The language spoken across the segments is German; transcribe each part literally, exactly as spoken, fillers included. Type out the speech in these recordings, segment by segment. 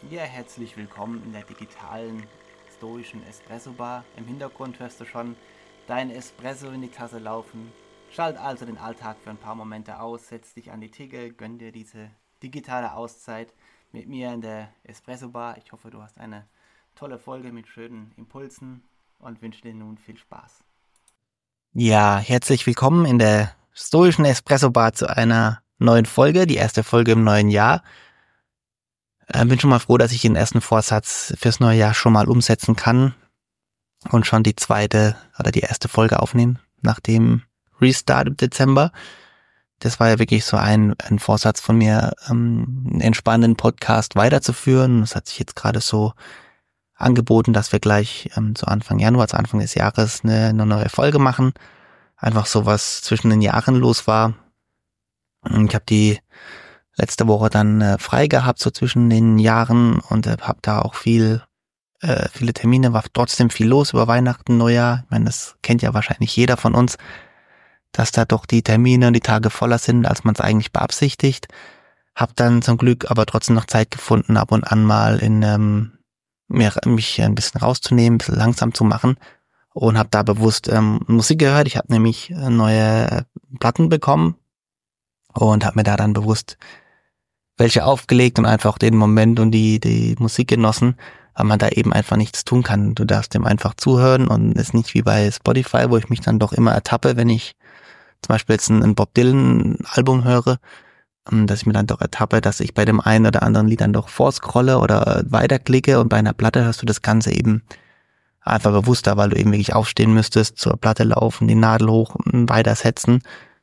Ja, herzlich willkommen in der digitalen, stoischen Espresso-Bar. Im Hintergrund hörst du schon dein Espresso in die Tasse laufen. Schalt also den Alltag für ein paar Momente aus, setz dich an die Theke, gönn dir diese digitale Auszeit mit mir in der Espresso-Bar. Ich hoffe, du hast eine tolle Folge mit schönen Impulsen und wünsche dir nun viel Spaß. Ja, herzlich willkommen in der stoischen Espresso-Bar zu einer neuen Folge, die erste Folge im neuen Jahr. Ich bin schon mal froh, dass ich den ersten Vorsatz fürs neue Jahr schon mal umsetzen kann und schon die zweite oder die erste Folge aufnehmen nach dem Restart im Dezember. Das war ja wirklich so ein, ein Vorsatz von mir, ähm, einen entspannenden Podcast weiterzuführen. Das hat sich jetzt gerade so angeboten, dass wir gleich ähm, zu Anfang Januar, zu Anfang des Jahres eine, eine neue Folge machen. Einfach so, was zwischen den Jahren los war. Ich habe die letzte Woche dann äh, frei gehabt, so zwischen den Jahren, und äh, habe da auch viel, äh, viele Termine, war trotzdem viel los über Weihnachten, Neujahr. Ich meine, das kennt ja wahrscheinlich jeder von uns, dass da doch die Termine und die Tage voller sind, als man es eigentlich beabsichtigt. Hab dann zum Glück aber trotzdem noch Zeit gefunden, ab und an mal in ähm, mir, mich ein bisschen rauszunehmen, ein bisschen langsam zu machen, und habe da bewusst ähm, Musik gehört. Ich habe nämlich neue Platten bekommen und habe mir da dann bewusst welche aufgelegt und einfach den Moment und die die Musik genossen, weil man da eben einfach nichts tun kann. Du darfst dem einfach zuhören, und es ist nicht wie bei Spotify, wo ich mich dann doch immer ertappe, wenn ich zum Beispiel jetzt ein, ein Bob Dylan Album höre, dass ich mir dann doch ertappe, dass ich bei dem einen oder anderen Lied dann doch vorscrolle oder weiterklicke, und bei einer Platte hörst du das Ganze eben einfach bewusster, weil du eben wirklich aufstehen müsstest, zur Platte laufen, die Nadel hoch und weitersetzen.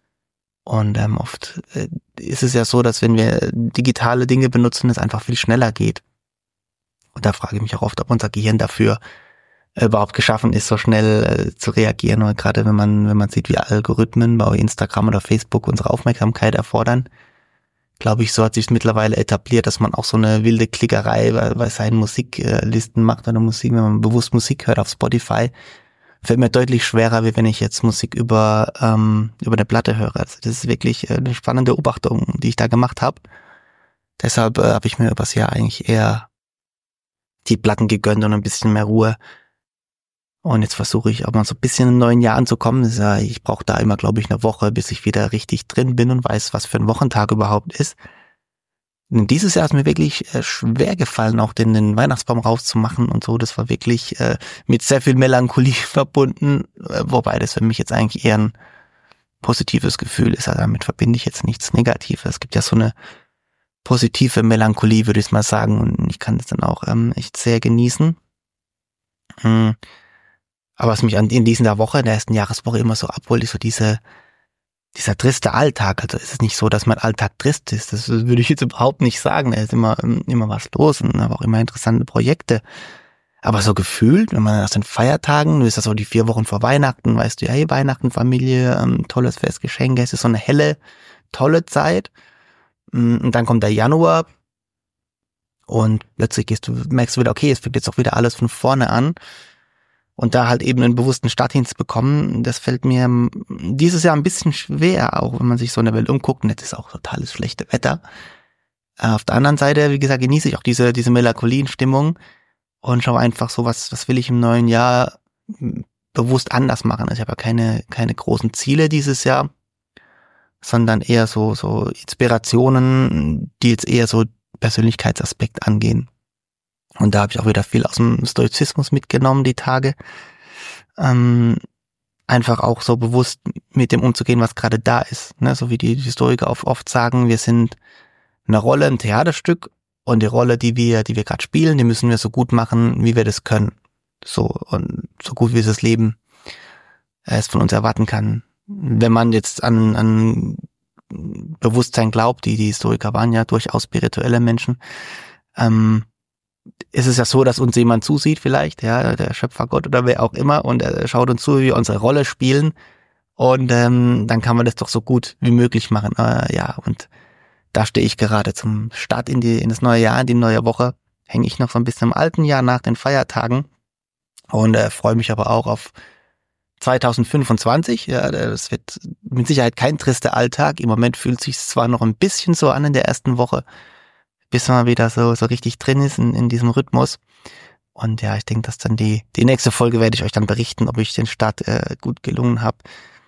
Und ähm, oft äh, ist es ja so, dass wenn wir digitale Dinge benutzen, es einfach viel schneller geht. Und da frage ich mich auch oft, ob unser Gehirn dafür äh, überhaupt geschaffen ist, so schnell äh, zu reagieren. Und gerade wenn man wenn man sieht, wie Algorithmen bei Instagram oder Facebook unsere Aufmerksamkeit erfordern, glaube ich, so hat sich es mittlerweile etabliert, dass man auch so eine wilde Klickerei bei, bei seinen Musiklisten macht oder Musik, wenn man bewusst Musik hört auf Spotify. Fällt mir deutlich schwerer, wie wenn ich jetzt Musik über ähm, über eine Platte höre. Also das ist wirklich eine spannende Beobachtung, die ich da gemacht habe. Deshalb äh, habe ich mir übers Jahr eigentlich eher die Platten gegönnt und ein bisschen mehr Ruhe. Und jetzt versuche ich auch mal so ein bisschen im neuen Jahr anzukommen. Das ist ja, ich brauche da immer, glaube ich, eine Woche, bis ich wieder richtig drin bin und weiß, was für ein Wochentag überhaupt ist. Und dieses Jahr ist mir wirklich äh, schwer gefallen, auch den, den Weihnachtsbaum rauszumachen und so. Das war wirklich äh, mit sehr viel Melancholie verbunden, äh, wobei das für mich jetzt eigentlich eher ein positives Gefühl ist. Also damit verbinde ich jetzt nichts Negatives. Es gibt ja so eine positive Melancholie, würde ich mal sagen, und ich kann das dann auch ähm, echt sehr genießen. Hm. Aber was mich an, in dieser Woche, in der ersten Jahreswoche immer so abholt, ist so diese dieser triste Alltag. Also ist es nicht so, dass mein Alltag trist ist. Das würde ich jetzt überhaupt nicht sagen. Da ist immer immer was los und aber auch immer interessante Projekte. Aber so gefühlt, wenn man aus den Feiertagen, du bist ja so die vier Wochen vor Weihnachten, weißt du, ja, hey, Weihnachten, Familie, ähm, tolles Festgeschenk, es ist so eine helle, tolle Zeit. Und dann kommt der Januar und plötzlich gehst du, merkst du wieder, okay, es fängt jetzt auch wieder alles von vorne an. Und da halt eben einen bewussten Startdienst bekommen, das fällt mir dieses Jahr ein bisschen schwer, auch wenn man sich so in der Welt umguckt. Und jetzt ist auch totales schlechte Wetter. Auf der anderen Seite, wie gesagt, genieße ich auch diese diese Melancholien-Stimmung und schaue einfach so, was was will ich im neuen Jahr bewusst anders machen. Also ich habe ja keine keine großen Ziele dieses Jahr, sondern eher so so Inspirationen, die jetzt eher so Persönlichkeitsaspekt angehen. Und da habe ich auch wieder viel aus dem Stoizismus mitgenommen, die Tage. Ähm, einfach auch so bewusst mit dem umzugehen, was gerade da ist. Ne? So wie die Historiker oft, oft sagen, wir sind eine Rolle, ein Theaterstück, und die Rolle, die wir, die wir gerade spielen, die müssen wir so gut machen, wie wir das können. So, und so gut wie das Leben es von uns erwarten kann. Wenn man jetzt an, an Bewusstsein glaubt, die, die Historiker waren ja durchaus spirituelle Menschen, ähm, ist es ja so, dass uns jemand zusieht vielleicht, ja, der Schöpfergott oder wer auch immer, und er schaut uns zu, wie wir unsere Rolle spielen, und ähm, dann kann man das doch so gut wie möglich machen. Äh, ja, und da stehe ich gerade zum Start in die in das neue Jahr, in die neue Woche, hänge ich noch so ein bisschen im alten Jahr nach den Feiertagen und äh, freue mich aber auch auf zwanzig fünfundzwanzig. Ja, das wird mit Sicherheit kein trister Alltag. Im Moment fühlt sich zwar noch ein bisschen so an in der ersten Woche, bis man wieder so so richtig drin ist in, in diesem Rhythmus. Und ja, ich denke, dass dann die die nächste Folge werde ich euch dann berichten, ob ich den Start äh, gut gelungen habe.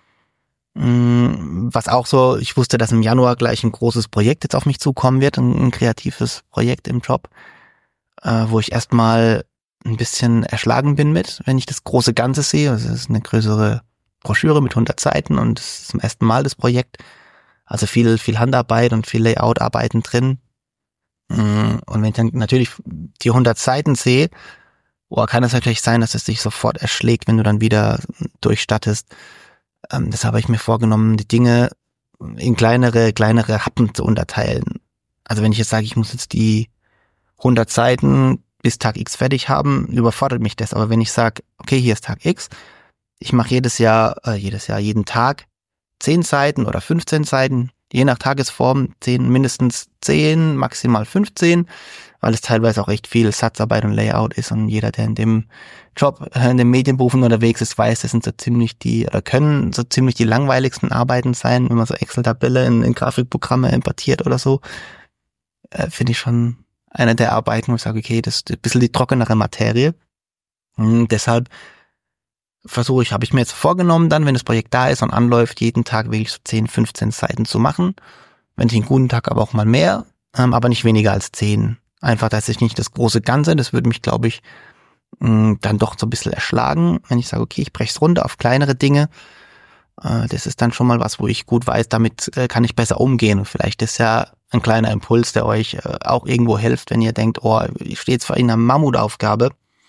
Was auch so, ich wusste, dass im Januar gleich ein großes Projekt jetzt auf mich zukommen wird, ein, ein kreatives Projekt im Job, äh, wo ich erstmal ein bisschen erschlagen bin mit, wenn ich das große Ganze sehe. Also es ist eine größere Broschüre mit hundert Seiten und es ist zum ersten Mal das Projekt. Also viel viel Handarbeit und viel Layout-Arbeiten drin. Und wenn ich dann natürlich die hundert Seiten sehe, oh, kann es natürlich sein, dass es dich sofort erschlägt, wenn du dann wieder durchstattest. Ähm, das habe ich mir vorgenommen, die Dinge in kleinere, kleinere Happen zu unterteilen. Also wenn ich jetzt sage, ich muss jetzt die hundert Seiten bis Tag X fertig haben, überfordert mich das. Aber wenn ich sage, okay, hier ist Tag X, ich mache jedes Jahr, äh, jedes Jahr, jeden Tag zehn Seiten oder fünfzehn Seiten, je nach Tagesform, zehn, mindestens zehn, maximal fünfzehn, weil es teilweise auch echt viel Satzarbeit und Layout ist und jeder, der in dem Job, in den Medienberufen unterwegs ist, weiß, das sind so ziemlich die, oder können so ziemlich die langweiligsten Arbeiten sein, wenn man so Excel-Tabelle in, in Grafikprogramme importiert oder so, äh, finde ich schon eine der Arbeiten, wo ich sage, okay, das ist ein bisschen die trockenere Materie. Und deshalb versuche ich, habe ich mir jetzt vorgenommen, dann, wenn das Projekt da ist und anläuft, jeden Tag wirklich so zehn, fünfzehn Seiten zu machen. Wenn ich einen guten Tag aber auch mal mehr, ähm, aber nicht weniger als zehn. Einfach, dass ich nicht das große Ganze, das würde mich, glaube ich, mh, dann doch so ein bisschen erschlagen, wenn ich sage, okay, ich breche es runter auf kleinere Dinge. Äh, das ist dann schon mal was, wo ich gut weiß, damit äh, kann ich besser umgehen. Und vielleicht ist ja ein kleiner Impuls, der euch äh, auch irgendwo hilft, wenn ihr denkt, oh, ich stehe jetzt vor einer Mammutaufgabe.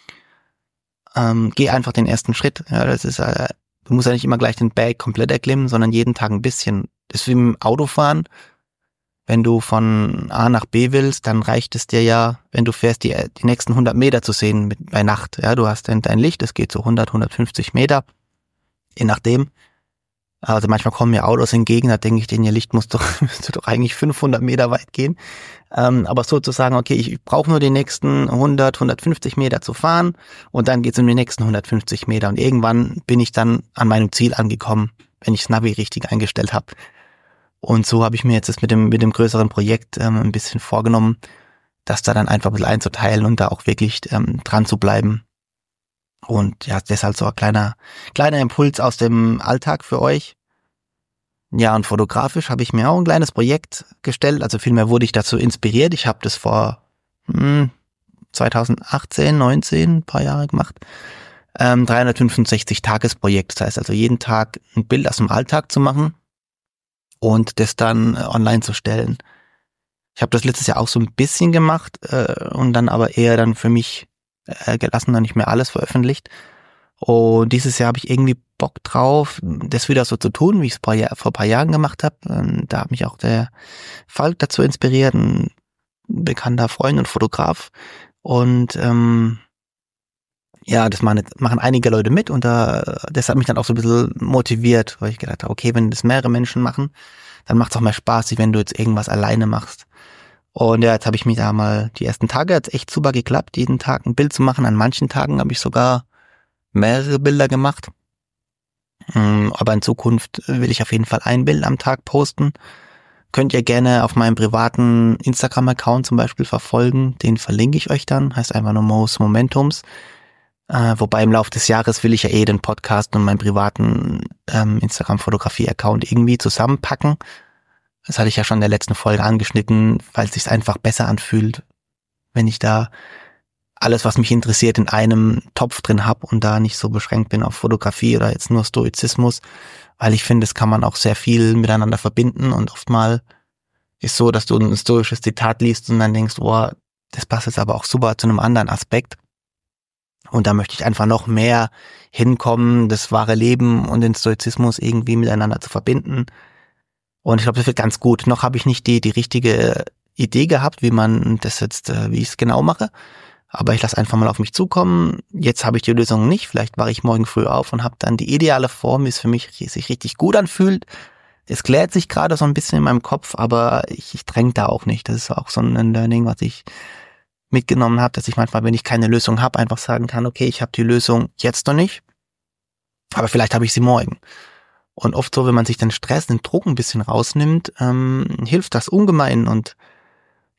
Ähm, geh einfach den ersten Schritt. Ja, das ist, äh, du musst ja nicht immer gleich den Berg komplett erklimmen, sondern jeden Tag ein bisschen. Das ist wie im Autofahren. Wenn du von A nach B willst, dann reicht es dir ja, wenn du fährst, die, die nächsten hundert Meter zu sehen mit, bei Nacht. Ja, du hast dein, dein Licht, es geht so hundert, hundertfünfzig Meter, je nachdem. Also manchmal kommen mir Autos entgegen, da denke ich, denen ihr Licht muss doch, müsste doch eigentlich fünfhundert Meter weit gehen. Ähm, aber sozusagen, okay, ich brauche nur die nächsten hundert, hundertfünfzig Meter zu fahren und dann geht's um die nächsten hundertfünfzig Meter und irgendwann bin ich dann an meinem Ziel angekommen, wenn ich das Navi richtig eingestellt habe. Und so habe ich mir jetzt das mit dem mit dem größeren Projekt ähm, ein bisschen vorgenommen, das da dann einfach ein bisschen einzuteilen und da auch wirklich ähm, dran zu bleiben. Und ja, deshalb so ein kleiner kleiner Impuls aus dem Alltag für euch. Ja, und fotografisch habe ich mir auch ein kleines Projekt gestellt. Also vielmehr wurde ich dazu inspiriert. Ich habe das vor hm, zweitausendachtzehn, neunzehn, ein paar Jahre gemacht. Ähm, dreihundertfünfundsechzig-Tages-Projekt. Das heißt also jeden Tag ein Bild aus dem Alltag zu machen und das dann online zu stellen. Ich habe das letztes Jahr auch so ein bisschen gemacht äh, und dann aber eher dann für mich äh, gelassen, dann nicht mehr alles veröffentlicht. Und dieses Jahr habe ich irgendwie Bock drauf, das wieder so zu tun, wie ich es vor ein paar Jahren gemacht habe. Da hat mich auch der Falk dazu inspiriert, ein bekannter Freund und Fotograf. Und ähm, ja, das machen, machen einige Leute mit und da, das hat mich dann auch so ein bisschen motiviert, weil ich gedacht habe, okay, wenn das mehrere Menschen machen, dann macht es auch mehr Spaß, wie wenn du jetzt irgendwas alleine machst. Und ja, jetzt habe ich mich da mal, die ersten Tage hat es echt super geklappt, jeden Tag ein Bild zu machen. An manchen Tagen habe ich sogar mehrere Bilder gemacht. Aber in Zukunft will ich auf jeden Fall ein Bild am Tag posten. Könnt ihr gerne auf meinem privaten Instagram-Account zum Beispiel verfolgen. Den verlinke ich euch dann. Heißt einfach nur Mo's Momentums. Äh, wobei im Laufe des Jahres will ich ja eh den Podcast und meinen privaten ähm, Instagram-Fotografie-Account irgendwie zusammenpacken. Das hatte ich ja schon in der letzten Folge angeschnitten, weil es sich einfach besser anfühlt, wenn ich da alles, was mich interessiert, in einem Topf drin habe und da nicht so beschränkt bin auf Fotografie oder jetzt nur Stoizismus, weil ich finde, das kann man auch sehr viel miteinander verbinden und oftmal ist so, dass du ein stoisches Zitat liest und dann denkst, oh, das passt jetzt aber auch super zu einem anderen Aspekt. Und da möchte ich einfach noch mehr hinkommen, das wahre Leben und den Stoizismus irgendwie miteinander zu verbinden. Und ich glaube, das wird ganz gut. Noch habe ich nicht die die richtige Idee gehabt, wie man das jetzt, wie ich es genau mache. Aber ich lasse einfach mal auf mich zukommen. Jetzt habe ich die Lösung nicht. Vielleicht wache ich morgen früh auf und habe dann die ideale Form, wie es für mich sich richtig gut anfühlt. Es klärt sich gerade so ein bisschen in meinem Kopf, aber ich, ich dränge da auch nicht. Das ist auch so ein Learning, was ich mitgenommen habe, dass ich manchmal, wenn ich keine Lösung habe, einfach sagen kann, okay, ich habe die Lösung jetzt noch nicht, aber vielleicht habe ich sie morgen. Und oft so, wenn man sich den Stress, den Druck ein bisschen rausnimmt, ähm, hilft das ungemein. Und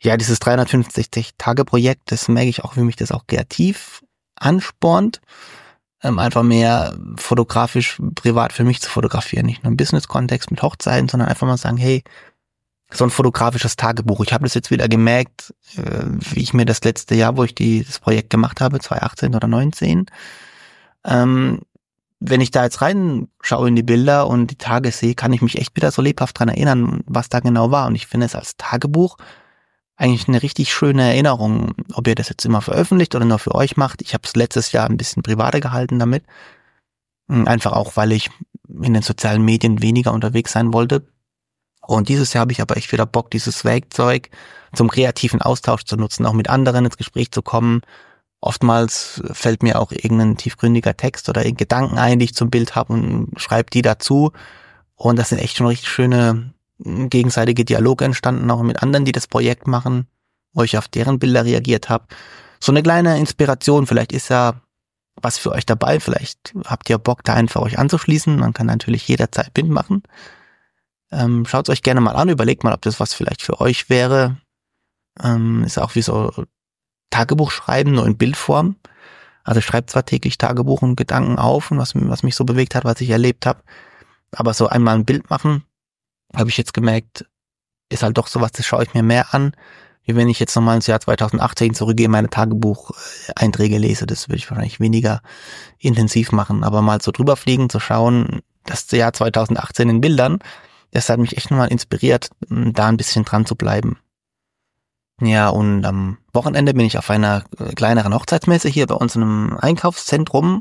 ja, dieses dreihundertfünfzig-Tage-Projekt, das merke ich auch, wie mich das auch kreativ anspornt, ähm, einfach mehr fotografisch, privat für mich zu fotografieren. Nicht nur im Business-Kontext mit Hochzeiten, sondern einfach mal sagen, hey, so ein fotografisches Tagebuch. Ich habe das jetzt wieder gemerkt, äh, wie ich mir das letzte Jahr, wo ich die, das Projekt gemacht habe, zwanzig achtzehn oder neunzehn, ähm, wenn ich da jetzt reinschaue in die Bilder und die Tage sehe, kann ich mich echt wieder so lebhaft dran erinnern, was da genau war. Und ich finde es als Tagebuch eigentlich eine richtig schöne Erinnerung, ob ihr das jetzt immer veröffentlicht oder nur für euch macht. Ich habe es letztes Jahr ein bisschen privater gehalten damit. Einfach auch, weil ich in den sozialen Medien weniger unterwegs sein wollte. Und dieses Jahr habe ich aber echt wieder Bock, dieses Werkzeug zum kreativen Austausch zu nutzen, auch mit anderen ins Gespräch zu kommen. Oftmals fällt mir auch irgendein tiefgründiger Text oder irgendein Gedanken ein, die ich zum Bild habe und schreibe die dazu. Und das sind echt schon richtig schöne gegenseitige Dialoge entstanden, auch mit anderen, die das Projekt machen, wo ich auf deren Bilder reagiert habe. So eine kleine Inspiration, vielleicht ist ja was für euch dabei, vielleicht habt ihr Bock, da einfach euch anzuschließen. Man kann natürlich jederzeit Bild machen. Ähm, schaut es euch gerne mal an, überlegt mal, ob das was vielleicht für euch wäre. Ähm, ist auch wie so Tagebuch schreiben, nur in Bildform. Also ich schreibe zwar täglich Tagebuch und Gedanken auf und was, was mich so bewegt hat, was ich erlebt habe, aber so einmal ein Bild machen, habe ich jetzt gemerkt, ist halt doch sowas, das schaue ich mir mehr an, wie wenn ich jetzt nochmal ins Jahr zwanzig achtzehn zurückgehe, meine Tagebucheinträge lese. Das würde ich wahrscheinlich weniger intensiv machen, aber mal so drüber fliegen, zu schauen, das Jahr zwanzig achtzehn in Bildern, das hat mich echt nochmal inspiriert, da ein bisschen dran zu bleiben. Ja, und am Wochenende bin ich auf einer kleineren Hochzeitsmesse hier bei uns in einem Einkaufszentrum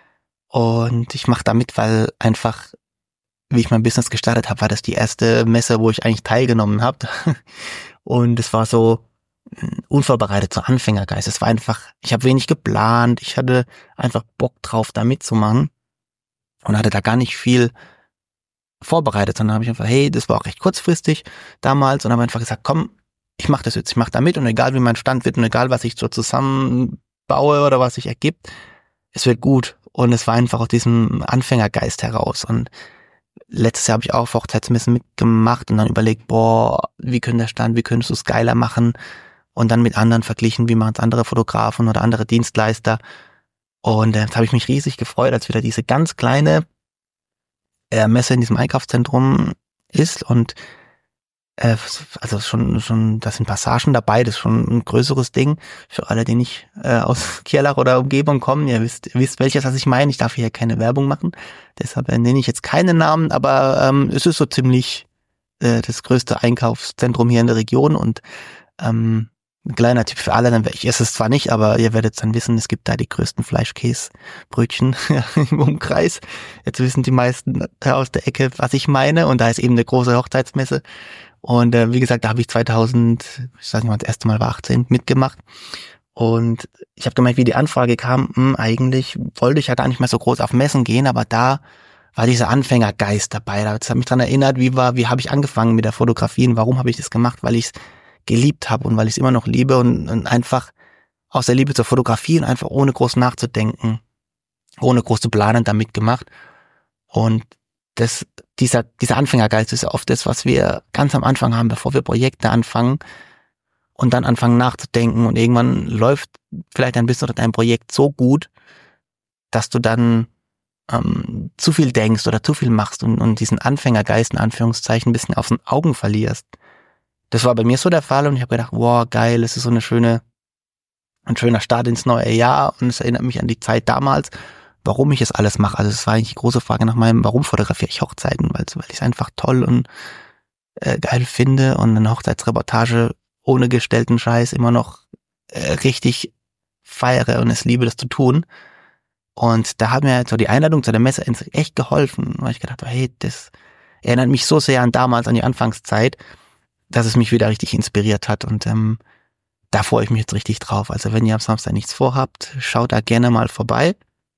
und ich mache da mit, weil einfach, wie ich mein Business gestartet habe, war das die erste Messe, wo ich eigentlich teilgenommen habe. Und es war so unvorbereitet, so Anfängergeist. Es war einfach, ich habe wenig geplant, ich hatte einfach Bock drauf, da mitzumachen und hatte da gar nicht viel vorbereitet, sondern habe ich einfach, hey, das war auch recht kurzfristig damals und habe einfach gesagt, komm, ich mache das jetzt, ich mache da mit und egal wie mein Stand wird und egal was ich so zusammenbaue oder was sich ergibt, es wird gut. Und es war einfach aus diesem Anfängergeist heraus. Und letztes Jahr habe ich auch auf Hochzeitsmessen mitgemacht und dann überlegt, boah, wie könnte der Stand, wie könntest du es geiler machen? Und dann mit anderen verglichen, wie machen es andere Fotografen oder andere Dienstleister. Und äh, da habe ich mich riesig gefreut, als wieder diese ganz kleine äh, Messe in diesem Einkaufszentrum ist und Äh, also schon, schon, da sind Passagen dabei, das ist schon ein größeres Ding. Für alle, die nicht äh, aus Kierlach oder Umgebung kommen, ihr wisst, ihr wisst welches, was ich meine. Ich darf hier keine Werbung machen, deshalb äh, nenne ich jetzt keinen Namen, aber ähm, es ist so ziemlich äh, das größte Einkaufszentrum hier in der Region und ähm, ein kleiner Tipp für alle, dann ich esse es zwar nicht, aber ihr werdet dann wissen, es gibt da die größten Fleischkäsebrötchen im Umkreis. Jetzt wissen die meisten aus der Ecke, was ich meine, und da ist eben eine große Hochzeitsmesse. Und äh, wie gesagt, da habe ich zweitausend, ich sag mal, das erste Mal war achtzehn, mitgemacht. Und ich habe gemerkt, wie die Anfrage kam, hm, eigentlich wollte ich ja gar nicht mehr so groß auf Messen gehen, aber da war dieser Anfängergeist dabei. Das hat mich daran erinnert, wie war, wie habe ich angefangen mit der Fotografie und warum habe ich das gemacht? Weil ich es geliebt habe und weil ich es immer noch liebe und, und einfach aus der Liebe zur Fotografie und einfach ohne groß nachzudenken, ohne groß zu planen damit gemacht. Und das, dieser, dieser Anfängergeist ist ja oft das, was wir ganz am Anfang haben, bevor wir Projekte anfangen und dann anfangen nachzudenken und irgendwann läuft vielleicht ein bisschen oder dein Projekt so gut, dass du dann ähm, zu viel denkst oder zu viel machst und, und diesen Anfängergeist in Anführungszeichen ein bisschen aus den Augen verlierst. Das war bei mir so der Fall und ich habe gedacht, wow, geil, es ist so eine schöne, ein schöner Start ins neue Jahr und es erinnert mich an die Zeit damals, warum ich es alles mache. Also es war eigentlich die große Frage nach meinem, warum fotografiere ich Hochzeiten, weil, weil ich es einfach toll und äh, geil finde und eine Hochzeitsreportage ohne gestellten Scheiß immer noch äh, richtig feiere und es liebe, das zu tun. Und da hat mir so die Einladung zu der Messe echt geholfen, weil ich gedacht habe, hey, das erinnert mich so sehr an damals, an die Anfangszeit, dass es mich wieder richtig inspiriert hat und ähm, da freue ich mich jetzt richtig drauf. Also wenn ihr am Samstag nichts vorhabt, schaut da gerne mal vorbei.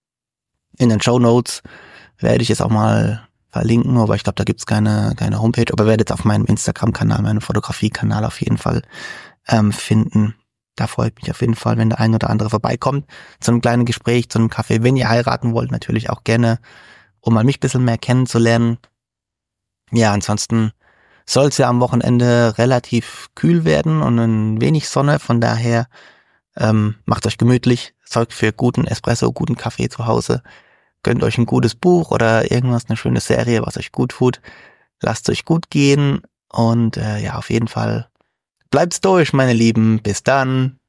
In den Shownotes werde ich es auch mal verlinken, aber ich glaube, da gibt's keine keine Homepage, aber ihr werdet es auf meinem Instagram-Kanal, meinem Fotografie-Kanal auf jeden Fall ähm, finden. Da freue ich mich auf jeden Fall, wenn der ein oder andere vorbeikommt, zu einem kleinen Gespräch, zu einem Kaffee. Wenn ihr heiraten wollt, natürlich auch gerne, um mal mich ein bisschen mehr kennenzulernen. Ja, ansonsten soll es ja am Wochenende relativ kühl werden und ein wenig Sonne. Von daher ähm, macht euch gemütlich, sorgt für guten Espresso, guten Kaffee zu Hause. Gönnt euch ein gutes Buch oder irgendwas, eine schöne Serie, was euch gut tut. Lasst euch gut gehen und äh, ja, auf jeden Fall bleibt's durch, meine Lieben. Bis dann.